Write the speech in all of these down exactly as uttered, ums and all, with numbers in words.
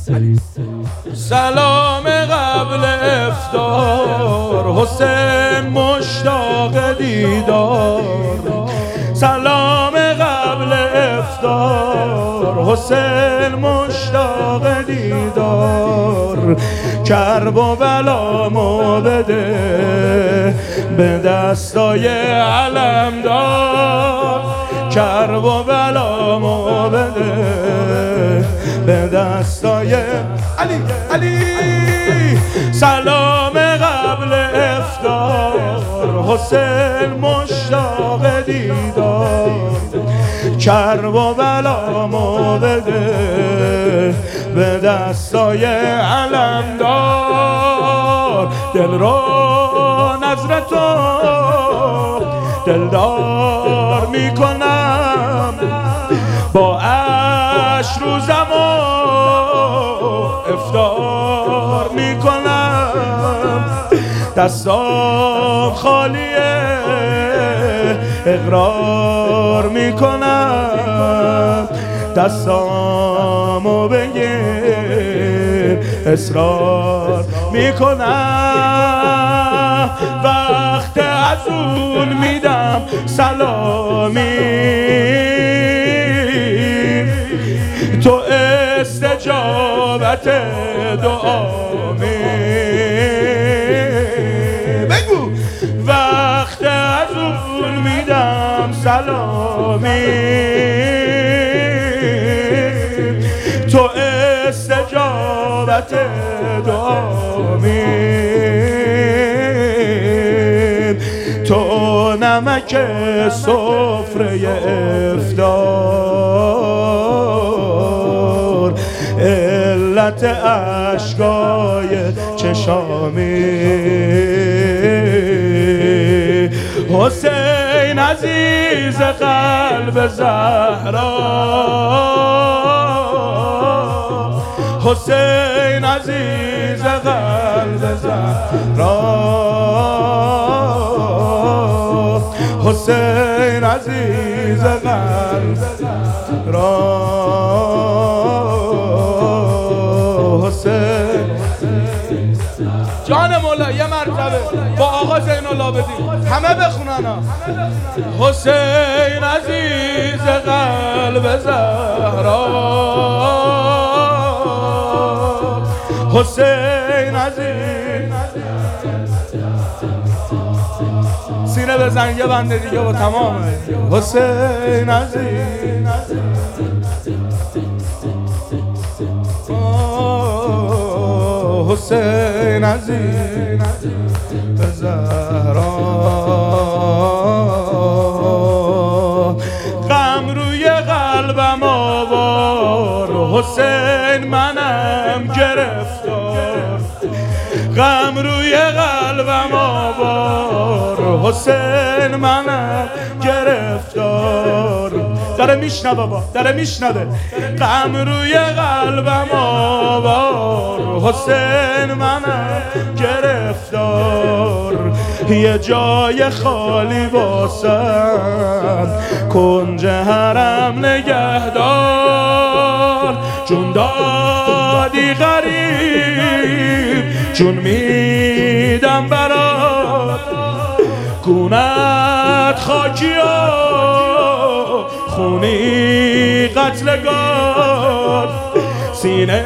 سلام قبل افطار حسین مشتاق دیدار. سلام قبل افطار حسین مشتاق دیدار. کرب و بلامو بده به دستای علمدار. کرب و بلامو بده به دستای علی علی. سلام قبل افطار حسین مشتاق دیدار. کرب و بلامو بده به دستای علمدار. دل رو نظر تو دلدار میکنم با عشر روزم و افطار میکنم. دستام خالیه اقرار میکنم. دستامو بگیر اصرار میکنم. وقت ازون میدم سلامی تو استجابت دعامی. بگو وقت ازون میدم سلامی تو استجابت دعامی. تو نمک سفره افطار علت اشکای چشامی. حسین عزیز قلب زهرا. حسین عزیز قلب زهرا. حسین عزیز قلب زهرا. حسین جان مولا یه مرتبه با آقا زین العابدین همه بخونن. حسین عزیز قلب زهرا. حسین عزیز سینه بزن یه بنده دیگه با تمامه. حسین عزیز حسین عزیز زهرا. غم روی قلبم آوار حسین منم گرفتار. غم روی قلبم آوار حسین منم گرفتار. داره میشنوه بابا داره میشنوه. غم روی قلبم آوار حسین منم گرفتار. یه جای خالی واسم کنج حرم نگهدار. چون دادی غریب چون میدم برات گونت خاکی و خونی قتلگار. سینه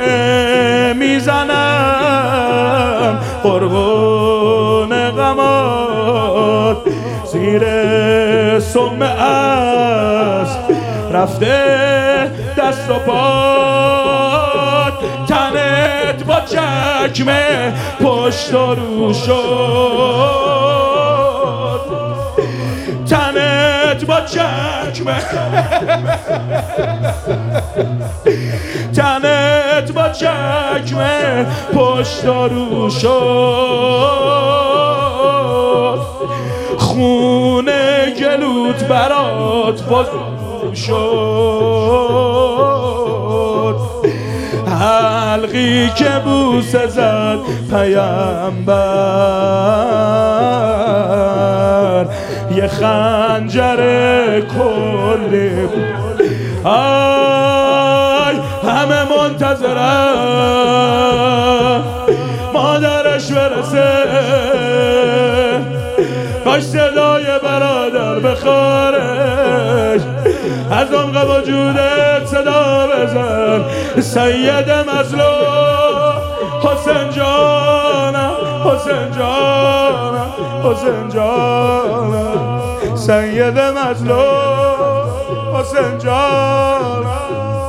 میزنم قربون غمات. زیر سم اسب رفته دست و پات. تنت با چکمه پشت و رو شد. تنت با چکمه تنت با چکمه پشت و رو شد. خون گلوت برات بزرگ شد. حلقی که بوسه زد پیامبر یه خنجر کلی. آی همه منتظرن باش صدای برادر بخارش، از عمق وجودت صدا بزن سید مظلوم حسین جانم، حسین جانم، حسین جانم، سید مظلوم حسین جانم.